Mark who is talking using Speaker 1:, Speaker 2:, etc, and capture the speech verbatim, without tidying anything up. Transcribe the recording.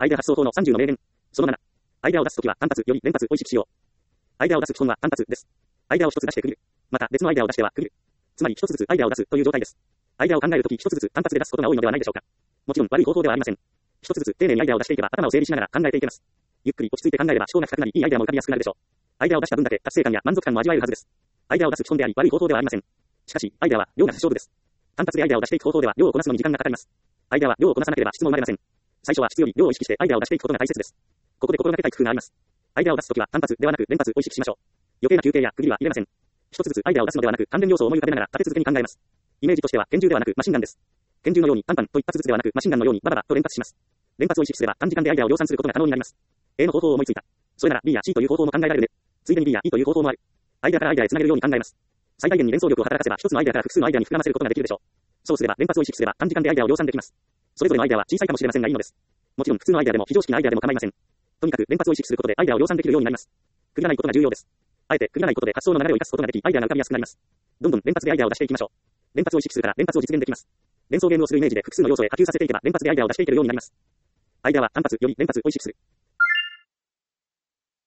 Speaker 1: アイデア発想法のさんじゅうの名言。そのなな。アイデアを出すときは単発より連発を意識しよう。アイデアを出す基本は単発です。アイデアを一つ出して区切る。また別のアイデアを出しては区切る。つまり一つずつアイデアを出すという状態です。アイデアを考えるとき一つずつ単発で出すことが多いのではないでしょうか。もちろん悪い方法ではありません。一つずつ丁寧にアイデアを出していけば頭を整理しながら考えていけます。ゆっくり落ち着いて考えれば思考が深くなりいいアイデアも浮かびやすくなるでしょう。アイデアを出した分だけ達成感や満足感も味わえるはずです。アイデアを出す基本であり悪い方法ではありません。しかし、アイデアは量が勝負です。単発でアイデアを出していく方法では量をこなすのに時間がかかります。アイデアは量をこなさなければ質も生まれません。最初は質より量を意識してアイデアを出していくことが大切です。ここで心がけたい工夫があります。アイデアを出すときは単発ではなく連発を意識しましょう。余計な休憩や区切りは入れません。一つずつアイデアを出すのではなく関連要素を思い浮かべながら立て続けに考えます。イメージとしては拳銃ではなくマシンガンです。拳銃のようにパンパンと一発ずつではなくマシンガンのようにバババと連発します。連発を意識すれば短時間でアイデアを量産することが可能になります。A の方法を思いついた。それなら B や C という方法も考えられるね。ついでに B や E という方法もある。アイデアからアイデアへつなげるように考えます。最大限に連想力を働かせば一つのアイデアから複数のアイデアに膨らませることができるでしょう。そうすれば連発を意識すれば短時間でアイデアを量産できます。それぞれのアイデアは小さいかもしれませんがいいのです。もちろん普通のアイデアでも非常識なアイデアでも構いません。とにかく連発を意識することでアイデアを量産できるようになります。区切らないことが重要です。あえて区切らないことで発想の流れを生かすことができアイデアが浮かびやすくなります。どんどん連発でアイデアを出していきましょう。連発を意識するから連発を実現できます。連想ゲームをするイメージで複数の要素へ波及させていけば連発でアイデアを出していけるようになります。アイデアは単発より連発を意識する。